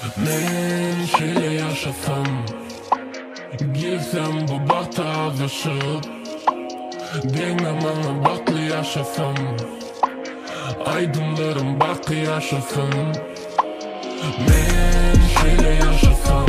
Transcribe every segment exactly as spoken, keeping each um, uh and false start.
Men şöyle yaşasam, girsem bu batağa ışıp, deme bana baklı yaşasam, aydınlarım bakı yaşasın. Men şöyle yaşasam,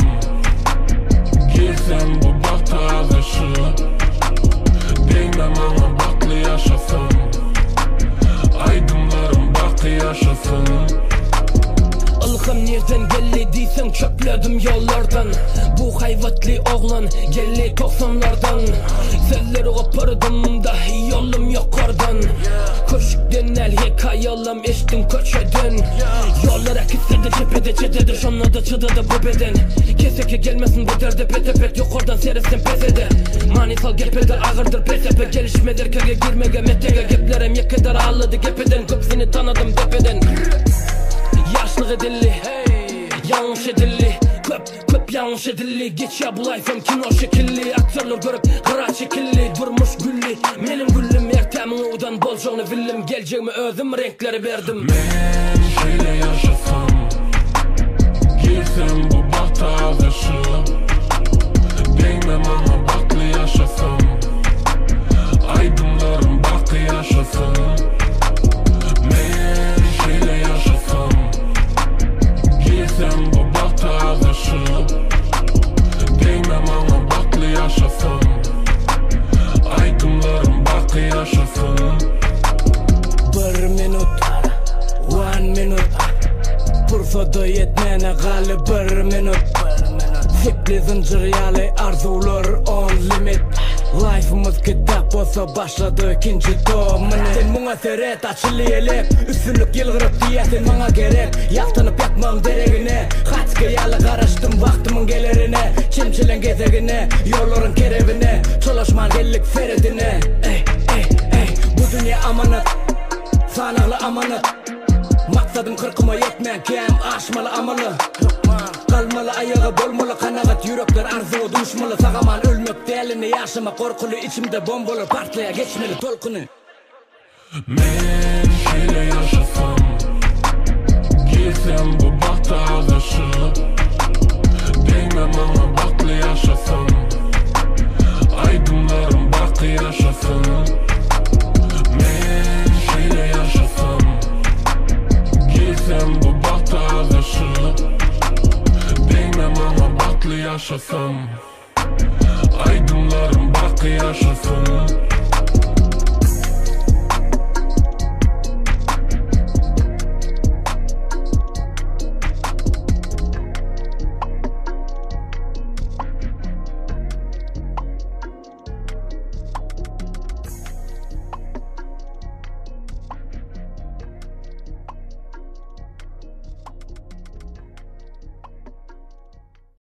girsem bu batağa ışıp, deme bana baklı yaşasam, aydınlarım bakı yaşasın. Ilgım nereden geldi deysen çöpledim yollardan. Bu hayvatlı oğlan geldi doksanlardan. Selleri kopardım dahi yolum yok oradan. Köşkten el hikayalım eştin köçeden. Yollara kitsede cephede çetede şonlarda çıdadı bu beden. Keseke gelmesin bu derde pete pet yok oradan seresin pesede. Manisal gepede ağırdır pesepe gelişmedir kege girmege metege geplerem yekeder ağladı gepeden. Köpsini tanıdım tepeden. Yaşlığı dilli, yanlış edilli, köp köp yanlış edilli. Geç ya bu life'ım kino şekilli, aktörler görüp kıra çekilli. Durmuş gülli, benim güllüm ertemini udan bolcağını villim. Geleceğimi özüm renkleri verdim. Men şöyle yaşasam, girsem bu batağa ışıp, deme bana baklı yaşasam, aydınlarım bakı yaşasın. Men şöyle yaşasam, girsem bu batağa ışıp, deme bana baklı yaşasam, aydınlarım bakı yaşasın. Bir minut, one minut, Bursa'da yetmene gali bir minut. Zipli zincir yali arzular on limit. Life'ımız kitap olsa başladı ikinci tomini. Sen buna seret açılı elep, üstünlük yılgırıp diyesin bana gerek. Yaktınıp yakmam deregine, kaç yalı karıştım vaktimin gelerine. Çimçilen gezegine, yolların kerevine, çolaşman gellik feredine. Ey ey ey, bu dünya amanat, sanaklı amanat. Maksadım kırkıma yetmeyen kem aşmalı amalı. Kalmalı ayağı bolmalı kanagat yürekler arzu düşmalı. Sağaman ölmek değerli yaşama korkulu içimde bombalı partlaya geçmeli tolkunu. Men şöyle yaşasam, girsem bu batağa ışıp, deme bana baklı yaşasam, aydınlarım bakı yaşasın. Men şöyle yaşasam, girsem bu batağa ışıp, deme bana baklı yaşasam, aydınlarım bakı yaşasın.